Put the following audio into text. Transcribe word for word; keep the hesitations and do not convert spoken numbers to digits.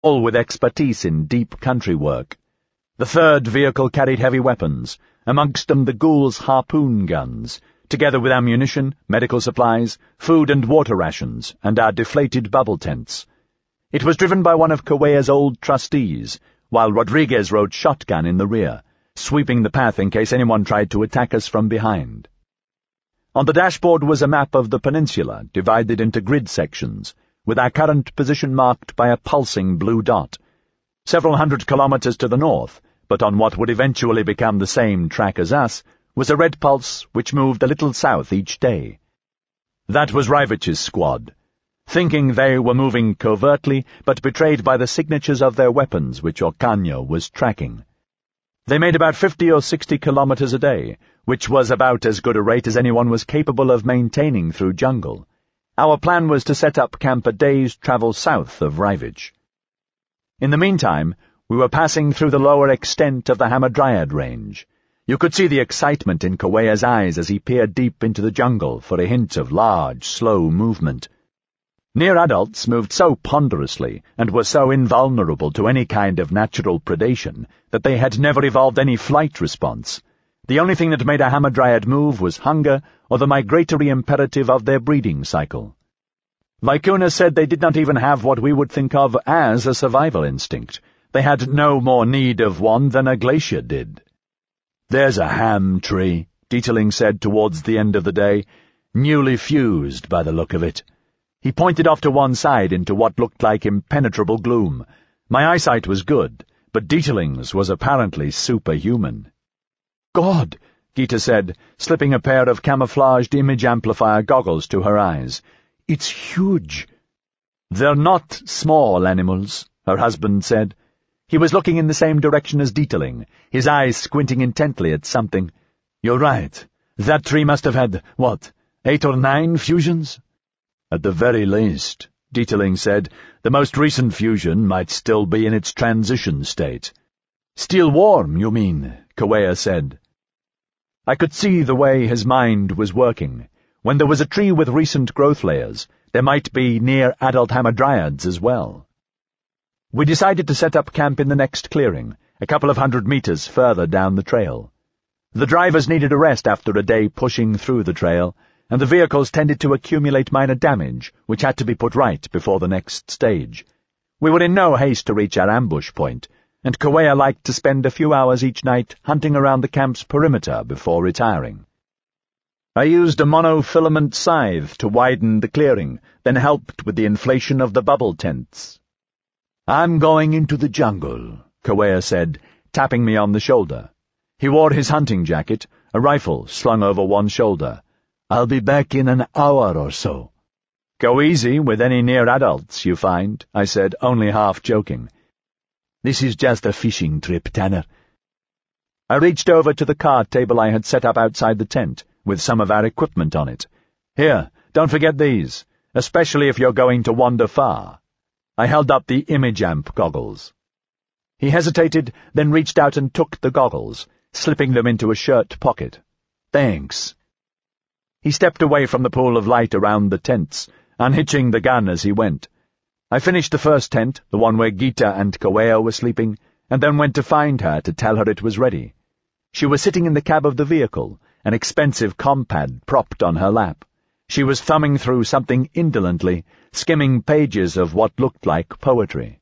all with expertise in deep country work. The third vehicle carried heavy weapons, amongst them the ghouls' harpoon guns, together with ammunition, medical supplies, food and water rations, and our deflated bubble tents. It was driven by one of Kaweah's old trustees, while Rodriguez rode shotgun in the rear, sweeping the path in case anyone tried to attack us from behind. On the dashboard was a map of the peninsula, divided into grid sections, with our current position marked by a pulsing blue dot. Several hundred kilometers to the north, but on what would eventually become the same track as us, was a red pulse which moved a little south each day. That was Rivich's squad, thinking they were moving covertly, but betrayed by the signatures of their weapons which Ocaña was tracking. They made about fifty or sixty kilometers a day, which was about as good a rate as anyone was capable of maintaining through jungle. Our plan was to set up camp a day's travel south of Rivich. In the meantime, we were passing through the lower extent of the Hamadryad Range. You could see the excitement in Kaweah's eyes as he peered deep into the jungle for a hint of large, slow movement. Near adults moved so ponderously and were so invulnerable to any kind of natural predation that they had never evolved any flight response. The only thing that made a Hamadryad move was hunger or the migratory imperative of their breeding cycle. Vicuna said they did not even have what we would think of as a survival instinct. They had no more need of one than a glacier did. "There's a ham tree," Dietling said towards the end of the day, "newly fused by the look of it." He pointed off to one side into what looked like impenetrable gloom. My eyesight was good, but Dietling's was apparently superhuman. "God," Gita said, slipping a pair of camouflaged image amplifier goggles to her eyes. "It's huge." "They're not small animals," her husband said. He was looking in the same direction as Dietling, his eyes squinting intently at something. "You're right. That tree must have had, what, eight or nine fusions?" "At the very least," Dietling said. "The most recent fusion might still be in its transition state." "Still warm, you mean?" Kaweah said. I could see the way his mind was working. When there was a tree with recent growth layers, there might be near-adult hamadryads as well. We decided to set up camp in the next clearing, a couple of hundred meters further down the trail. The drivers needed a rest after a day pushing through the trail, and the vehicles tended to accumulate minor damage, which had to be put right before the next stage. We were in no haste to reach our ambush point, and Kaweah liked to spend a few hours each night hunting around the camp's perimeter before retiring. I used a monofilament scythe to widen the clearing, then helped with the inflation of the bubble tents. "I'm going into the jungle," Kaweah said, tapping me on the shoulder. He wore his hunting jacket, a rifle slung over one shoulder. "I'll be back in an hour or so." "Go easy with any near adults, you find," I said, only half joking. "This is just a fishing trip, Tanner." I reached over to the card table I had set up outside the tent, with some of our equipment on it. "Here, don't forget these, especially if you're going to wander far." I held up the image amp goggles. He hesitated, then reached out and took the goggles, slipping them into a shirt pocket. "Thanks." He stepped away from the pool of light around the tents, unhitching the gun as he went. I finished the first tent, the one where Gita and Kaweah were sleeping, and then went to find her to tell her it was ready. She was sitting in the cab of the vehicle, an expensive compad propped on her lap. She was thumbing through something indolently, skimming pages of what looked like poetry.